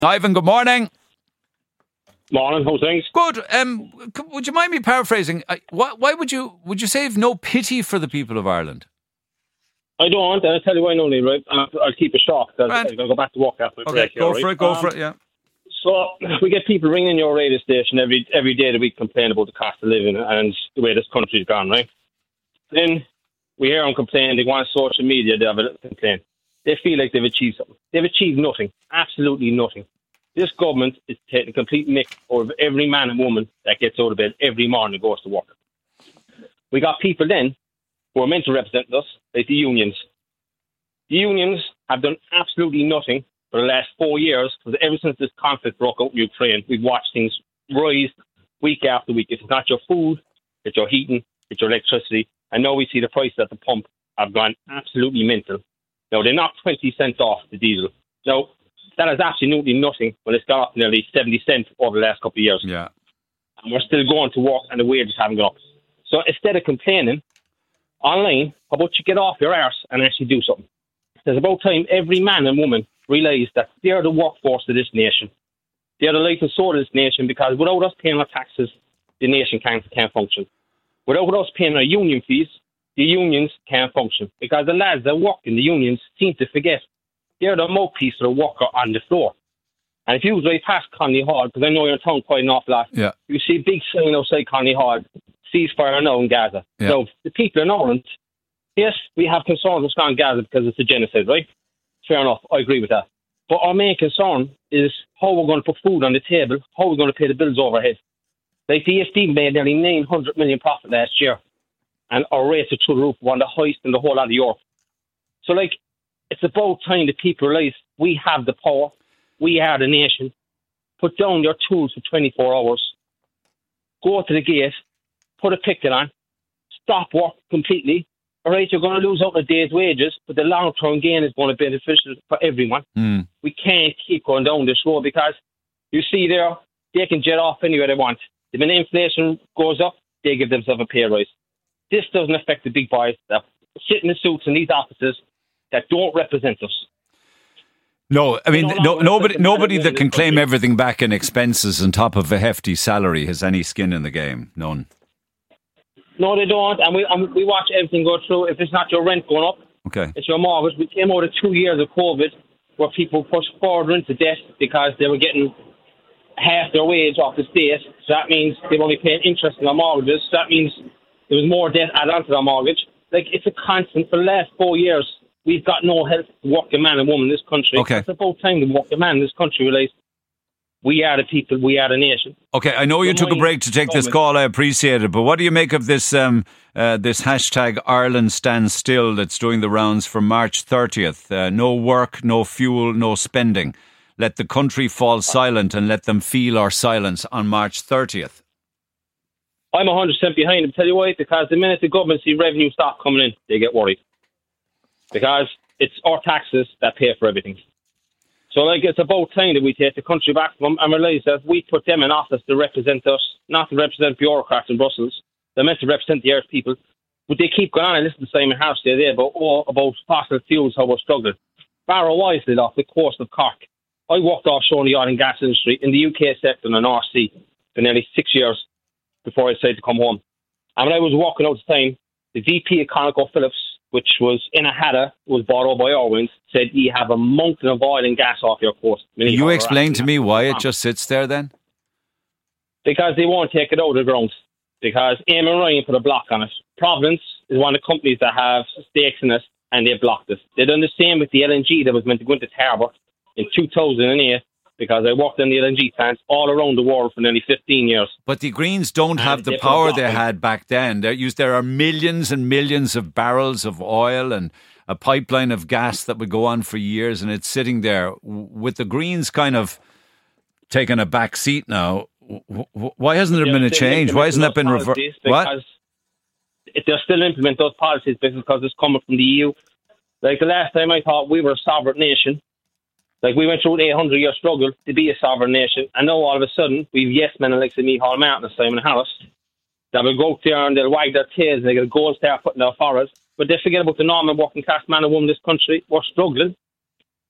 Ivan, good morning. Morning, how's things? Good. Would you mind me paraphrasing? Why would you say you've no pity for the people of Ireland? I don't, and I'll tell you why, only, right? I'll keep it short, because I'm going to go back to work after the break. Go for it, yeah. So, we get people ringing your radio station every day of the week complaining about the cost of living and the way this country's gone, right? Then we hear them complain, they go on social media, they have a complaint. They feel like they've achieved something. They've achieved nothing, absolutely nothing. This government is taking a complete mick out of every man and woman that gets out of bed every morning and goes to work. We got people then who are meant to represent us, like the unions. The unions have done absolutely nothing for the last 4 years, because ever since this conflict broke out in Ukraine, we've watched things rise week after week. If it's not your food, it's your heating, it's your electricity, and now we see the prices at the pump have gone absolutely mental. Now, they're not 20 cents off the diesel. Now, that is absolutely nothing when it's gone up nearly 70 cents over the last couple of years. Yeah. And we're still going to work and the wages haven't gone up. So instead of complaining online, how about you get off your arse and actually do something? There's about time every man and woman realise that they're the workforce of this nation. They're the life and soul of this nation, because without us paying our taxes, the nation can't function. Without us paying our union fees, the unions can't function. Because the lads that work in the unions seem to forget they're the mouthpiece of the worker on the floor. And if you drive past Conley Hall, because I know you're in town quite an awful lot, yeah, you see a big sign outside Conley Hall, ceasefire now in Gaza. Yeah. So the people in Ireland, yes, we have concerns with in Gaza because it's a genocide, right? Fair enough, I agree with that. But our main concern is how we're going to put food on the table, how we're going to pay the bills overhead. Like the EFD made nearly 900 million profit last year, and our rates are through the roof, one of the highest in the whole lot of Europe. So, like, it's about time that people realise we have the power, we are the nation. Put down your tools for 24 hours, go to the gate, put a picket on, stop work completely. All right, you're going to lose out a day's wages, but the long-term gain is going to be beneficial for everyone. We can't keep going down this road, because you see there, they can jet off anywhere they want. When inflation goes up, they give themselves a pay rise. This doesn't affect the big boys that sit in the suits in these offices that don't represent us. No, I mean, nobody that can claim everything back in expenses on top of a hefty salary has any skin in the game. None. No, they don't. And we watch everything go through. If it's not your rent going up, okay, it's your mortgage. We came out of 2 years of COVID where people pushed further into debt because they were getting half their wage off the state. So that means they were only paying interest on their mortgages. So that means there was more debt added onto their mortgage. Like, it's a constant. For the last 4 years, we've got no help to working man and woman in this country. Okay. It's about time the working man in this country realise we are the people, we are the nation. Okay, I know you took a break to take this call. I appreciate it. But what do you make of this this hashtag Ireland Stands Still that's doing the rounds for March 30th? No work, no fuel, no spending. Let the country fall silent and let them feel our silence on March 30th. I'm 100% behind them. Tell you why, because the minute the government see revenue stop coming in, they get worried. Because it's our taxes that pay for everything. So, like, it's about time that we take the country back from them and realise that we put them in office to represent us, not to represent bureaucrats in Brussels. They're meant to represent the Irish people. But they keep going on and listen to Simon Harris the other day about fossil fuels, how we're struggling. Barrow Wisely off the coast of Cork. I worked offshore in the oil and gas industry in the UK sector in the North Sea for nearly 6 years before I decided to come home. And when I was walking out the time, the VP of ConocoPhillips, which was in a Hadda, was bought over by Orwins, said you have a mountain of oil and gas off your coast. Can you explain to me why it just sits there then? Because they won't take it out of the ground. Because Eamon Ryan put a block on it. Providence is one of the companies that have stakes in it, and they blocked it. They've done the same with the LNG that was meant to go into Tarbert in 2008, because I worked in the LNG plants all around the world for nearly 15 years. But the Greens don't have the power they had back then. There are millions and millions of barrels of oil and a pipeline of gas that would go on for years, and it's sitting there. With the Greens kind of taking a back seat now, why hasn't there been a change? Why hasn't that been reversed? What? They're still implementing those policies because it's coming from the EU. Like, the last time I thought we were a sovereign nation, like, we went through an 800-year struggle to be a sovereign nation, and now all of a sudden we've yes men like Micheál Martin and Simon Harris that will go out there and they'll wag their tails and they'll go and start putting their foreheads, but they forget about the normal working class man and woman in this country. We're struggling.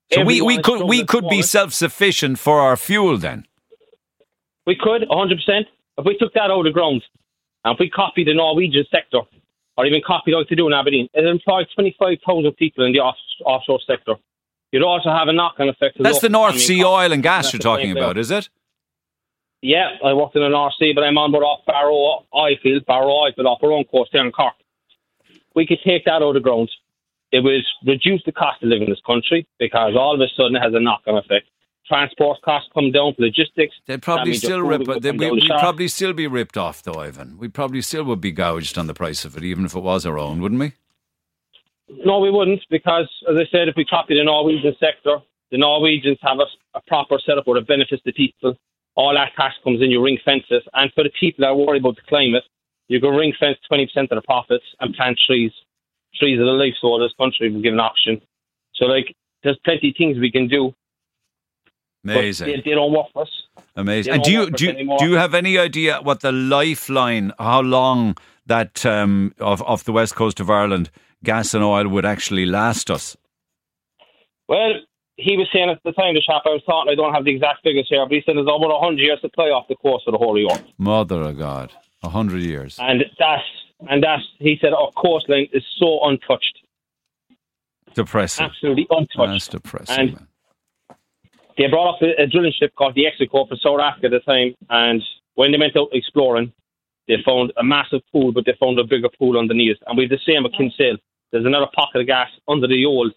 So we could be self-sufficient for our fuel then. We could, 100%. If we took that out of the ground, and if we copied the Norwegian sector, or even copied like they do in Aberdeen, it employed 25,000 people in the offshore sector. You'd also have a knock-on effect. That's the North Sea oil and gas you're talking about, is it? Yeah, I worked in the North Sea, but I'm on board off Barrow Oilfield off our own coast there in Cork. We could take that out of the ground. It would reduce the cost of living in this country because all of a sudden it has a knock-on effect. Transport costs come down for logistics. They'd probably still we'd probably still be ripped off though, Ivan. We probably still would be gouged on the price of it, even if it was our own, wouldn't we? No, we wouldn't, because, as I said, if we copy the Norwegian sector, the Norwegians have a proper setup where it benefits the people. All that tax comes in, you ring fence it. And for the people that are worried about the climate, you can ring fence 20% of the profits and plant trees. Trees are the life source of this country. We give an option. So, there's plenty of things we can do. Amazing. They don't work for us. Amazing. And do you have any idea what the lifeline, how long that off the west coast of Ireland, gas and oil would actually last us? Well, he was saying at the time, the chap I was talking, I don't have the exact figures here, but he said there's over 100 years supply off the coast of the whole of Europe. Mother of God, 100 years. And that's he said our coastline is so untouched. Depressing. Absolutely untouched. That's depressing, and man. They brought up a drilling ship called the Execo from South Africa at the time, and when they went out exploring, they found a massive pool, but they found a bigger pool underneath. And we have the same with Kinsale. There's another pocket of gas under the old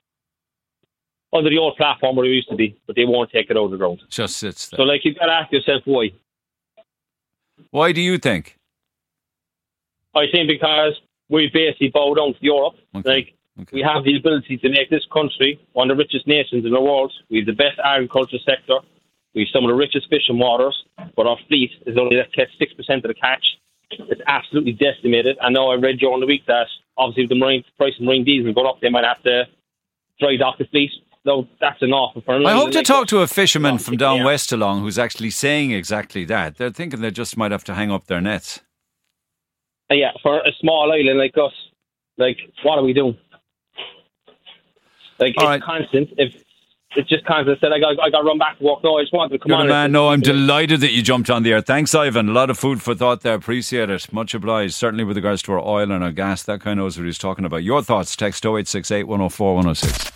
platform where it used to be, but they won't take it out of the ground. Just sits there. So, you've got to ask yourself why. Why do you think? I think because we basically bow down to Europe. Okay. We have the ability to make this country one of the richest nations in the world. We have the best agriculture sector. We have some of the richest fishing waters, but our fleet is only catch 6% of the catch. It's absolutely decimated. I know I read during the week that obviously with the price of marine diesel going up, they might have to dry dock the fleet. No, that's enough. I hope to talk to a fisherman from down west along who's actually saying exactly that. They're thinking they just might have to hang up their nets. Yeah, for a small island like us, what are we doing? It's constant. If it's just constant, I said I got to run back to work. No, I just wanted to come on. Man, no, I'm delighted that you jumped on the air. Thanks, Ivan. A lot of food for thought there. Appreciate it. Much obliged. Certainly with regards to our oil and our gas, that kind of knows what he's talking about. Your thoughts, text 0868 104 106.